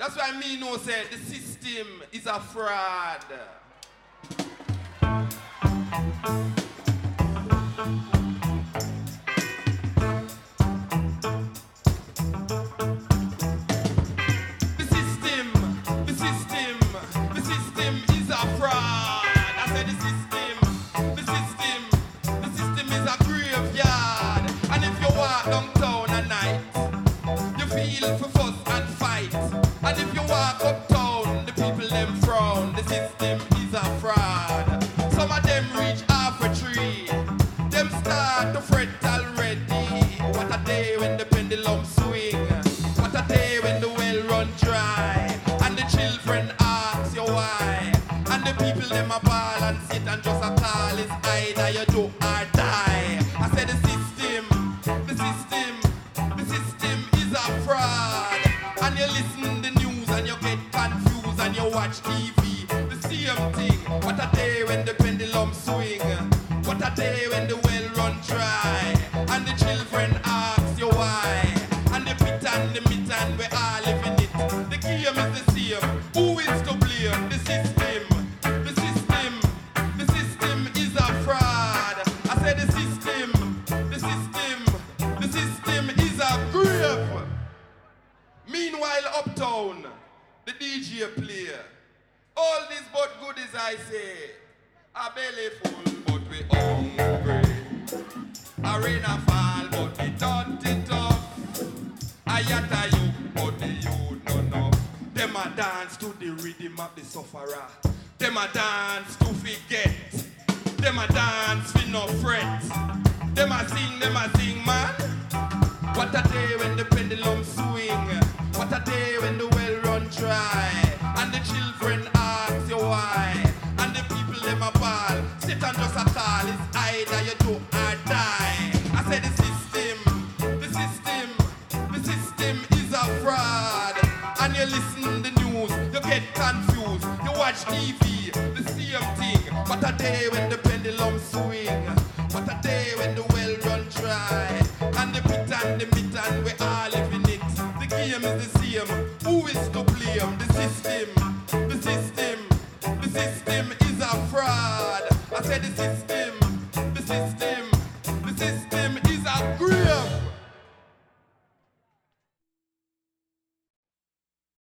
That's why me know say the system is a fraud. The system is a fraud. I said the system is a graveyard. And if you walk downtown at night, you feel for fuss and fight. And if you walk uptown, the people them frown. The system is a fraud. Some of them reach half a tree. Them start to fret already. What a day when the pendulum swing. What a day when the well run dry. And the children ask you why. And the people them a ball and sit and just a call. It's either you do or die. I said the system is a fraud. And you listen the news and you get confused and you watch TV. The same thing. What a day when the pendulum swing. What a day when the well run dry. And the children ask you why. And the pit and the meat and we all live in it. The game is the same. Who is to blame? The system is a fraud. I said the system is a grave. Meanwhile, uptown, the DJ play. All this but good as I say. A belly full, but we hungry. A rain a fall, but we don't it up. A yatta you, but the youth no know. Them a dance to the rhythm of the sufferer. Them a dance to forget. Them a dance for no fret. Them a sing, man. What a day when the pendulum swing. What a day when the well run dry. And the children ask you why. And the people them a ball. Sit and just a call. It's either you do or die. I said the system is a fraud. And you listen the news, you get confused. You watch TV, the same thing. What a day when the pendulum swing. What a day when the well run dry. And the pit and the meat and we all live in it. The game is the same. Who is to blame? The system is a fraud. I said the system